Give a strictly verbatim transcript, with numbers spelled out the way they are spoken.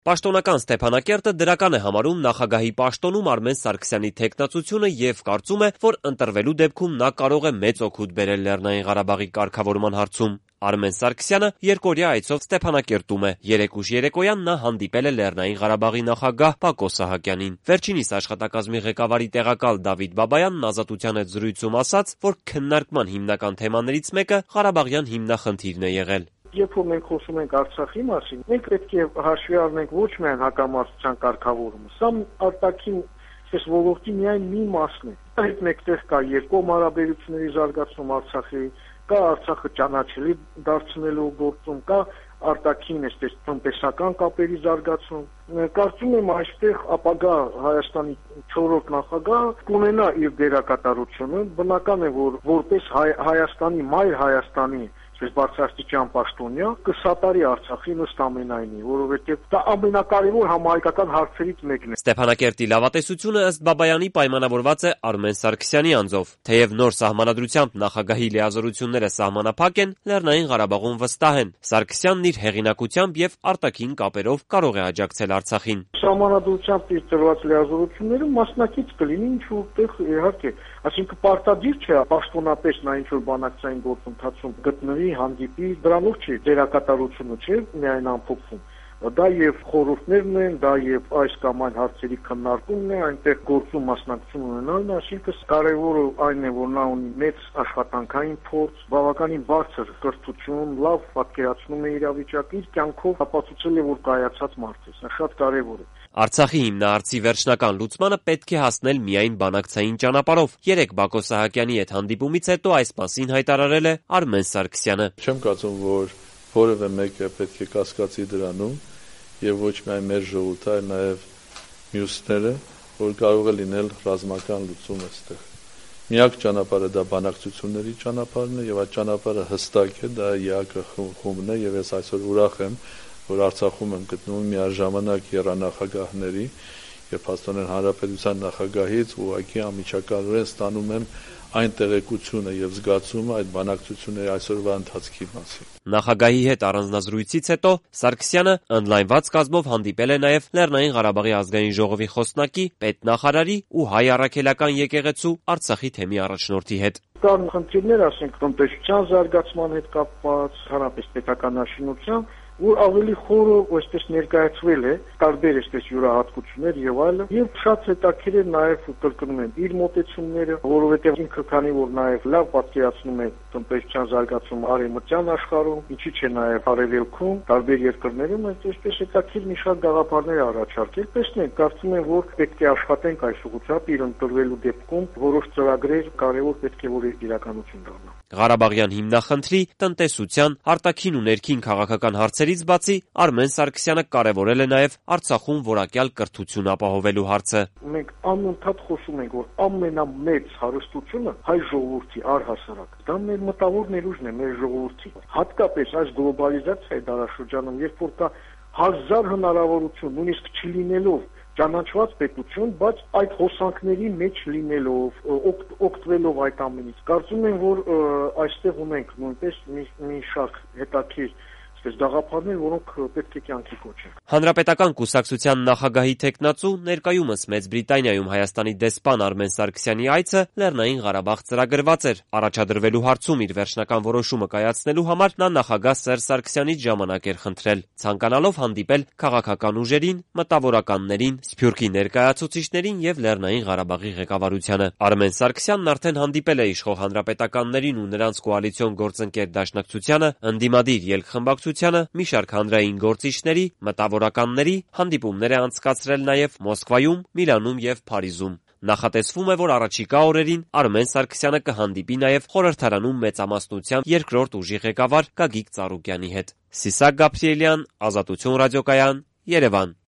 Պաշտոնական Ստեփանակերտը դրական է համարում նախագահի պաշտոնում Արմեն Սարգսյանի թեկնածությունը եւ կարծում է, որ ընտրվելու դեպքում նա կարող է մեծ օգուտ բերել Լեռնային Ղարաբաղի կարգավորման հարցում։ Արմեն Սարգսյանը երկօրյա այցով Ստեփանակերտում է։ Երեկ ուշ երեկոյան նա հանդիպել է Լեռնային Ղարաբաղի նախագահ Բակո Սահակյանին։ Վերջինիս աշխատակազմի ղեկավարի տեղակալ Դավիթ Բաբայանն Ազատության հետ զրույցում ասաց, որ քննարկման հիմնական թեմաներից մեկը Ղարաբաղյան հիմնախնդիրն է եղել։ Երբ որ մենք խոսում ենք Արցախի մասին, մենք պետք է հաշվի առնենք ոչ միայն հակամարտության կարգավորումը, սա արտաքին այս ոլորտի միայն մի մասն է։ Այդ մեկտեղ կա երկկողմ հարաբերությունների զարգացում Արցախի, կա Արցախը ճանաչելի դարձնելու գործում, կա արտաքին այսպես տնտեսական կապերի զարգացում։ Կարծում եմ այստեղ ապագա Հայաստանի չորրորդ նախագահ կունենա իր դերակատարությունը, բնական է, որ որպես Հայաստանի մայր Հայաստանի Ես բարձրաստիճան պաշտոնյա կսատարի Արցախին ըստ ամենայնի, որովհետև դա ամենակարևոր համահայկական հարցերից մեկն է։ Ստեփանակերտի լավատեսությունը ըստ Բաբայանի պայմանավորված է Արմեն Սարգսյանի անձով։ Թեև նոր սահմանադրությամբ նախագահի լիազորությունները սահմանափակ են, Լեռնային Ղարաբաղում վստահ են։ Սարգսյանն իր հեղինակությամբ եւ արտաքին կապերով կարող է աջակցել Արցախին։ Սահմանադրությամբ իր տրված լիազորությունները մասնակից կլինի ինչ-որ տեղ իհարկե, այսինքն պարտադիր չէ պաշտոնապես նա ինչ-որ բանակցային գործընթացում գտնվի հանդիպի, դրանով չի դերակատարությունը չէ միայն ամփոփվում։ Դա եւ խորհուրդներն են, դա եւ այս կամ այն հարցերի քննարկումն է, այնտեղ գործում մասնակցություն ունենալն է, այսինքն կարևորը այն է, որ նա ունի մեծ աշխատանքային փորձ, բավականին բարձր կրթություն, լավ պատկերացնում է իրավիճակը, իր կյանքով ապացուցել է, որ կայացած մարդ է, սա շատ կարևոր է։ Արցախի հիմնահարցի վերջնական լուծմանը պետք է հասնել միայն բանակցային ճանապարհով։ Երեկ Բակո Սահակյանի հետ հանդիպումից հետո այս մասին հայտարարել է Արմեն Սարգսյանը։ Չեմ կարծում, որ որևէ մեկը պետք է կասկածի դրանում եւ ոչ միայն մեր ժողովուրդը, այլ նաեւ մյուսները, որ կարող է լինել ռազմական լուծում այստեղ։ Միակ ճանապարհը դա բանակցությունների ճանապարհն է եւ այդ ճանապարհը հստակ է, դա ԵԱԿ խումբն է եւ ես այսօր ուրախ եմ, որ Արցախում եմ գտնվում միաժամանակ երանախագահների եւ փաստորեն հանրապետության նախագահից ուղղակի անմիջականորեն ստանում եմ այն տեղեկությունը եւ զգացումը այդ բանակցությունների այսօրվա ընթացքի մասին։ Նախագահի հետ առանձնազրույցից հետո Սարգսյանը ընդլայնված կազմով հանդիպել է նաեւ Լեռնային Ղարաբաղի ազգային ժողովի խոսնակի, պետնախարարի ու հայ առաքելական եկեղեցու Արցախի թեմի առաջնորդի հետ։ Կան խնդիրներ, ասենք, տնտեսության զարգացման հետ կապված, հանրապես պետական աշինության, որ ավելի խորը այսպես ներկայացվել է, տարբեր այսպես յուրահատկություններ եւ այլն, եւ շատ հետաքրքիր է նաեւ կրկնում եմ իր մոտեցումները, որովհետեւ ինքը քանի որ նաեւ լավ պատկերացնում է տնտեսության զարգացում արևմտյան աշխարհում, ինչի՞ չէ նաեւ արևելքում, տարբեր երկրներում, այսպես հետաքրքիր մի շարք գաղափարներ առաջարկել, տեսնենք, կարծում եմ, որ պետք է աշխատենք այս ուղղությամբ իր ընտրվելու դեպքում, որոշ ծրագրեր կարևոր պետք է որ իրականություն դառնան։ Ղարաբաղյան հիմնախնդրի, տնտեսության, արտաքին ու ներքին քաղաքական հարցերից բացի Արմեն Սարգսյանը կարևորել է նաև Արցախում որակյալ կրթություն ապահովելու հարցը։ Մենք անընդհատ խոսում ենք, որ ամենամեծ հարստությունը հայ ժողովրդի առհասարակ դա մեր մտավոր ներուժն է, մեր ժողովրդի։ Հատկապես այս գլոբալիզացիայի դարաշրջանում, երբ որ կա հազար հնարավորություն, նույնիսկ չլինելով ճանաչված պետություն, բայց այդ հոսանքների մեջ լինելով, օգտվելով այդ ամենից, կարծում եմ, որ այստեղ ունենք նույնպես մի, մի շարք հետաքրքիր Այս գաղափարներ, որոնք պետք է կյանքի կոչենք։ Հանրապետական կուսակցության նախագահի թեկնածու ներկայումս Մեծ Բրիտանիայում Հայաստանի դեսպան Արմեն Սարգսյանի այցը Լեռնային Ղարաբաղ ծրագրված էր։ Առաջադրվելու հարցում իր վերջնական որոշումը կայացնելու համար նա նախագահ Սերժ Սարգսյանից ժամանակ էր խնդրել, ցանկանալով հանդիպել քաղաքական ուժերին, մտավորականներին, Սփյուռքի ներկայացուցիչներին եւ Լեռնային Ղարաբաղի ղեկավարությանը։ Արմեն Սարգսյանն արդեն հանդիպել է իշխող հանրապետականներին ու նրանց կոալիցիոն գործընկեր Դաշնակցությանը, ընդդիմադիր ելքխմբակցությանը, մի շարք հանրային գործիչների, մտավորականների հանդիպումներ է անցկացրել նաև Մոսկվայում, Միլանում եւ Փարիզում։ Նախատեսվում է, որ առաջիկա օրերին Արմեն Սարգսյանը կհանդիպի նաև խորհրդարանում մեծամասնությամբ երկրորդ ուժի ղեկավար Գագիկ Ծառուկյանի հետ։ Սիսակ Գաբրիելյան, Ազատություն ռադիոկայան, Երևան։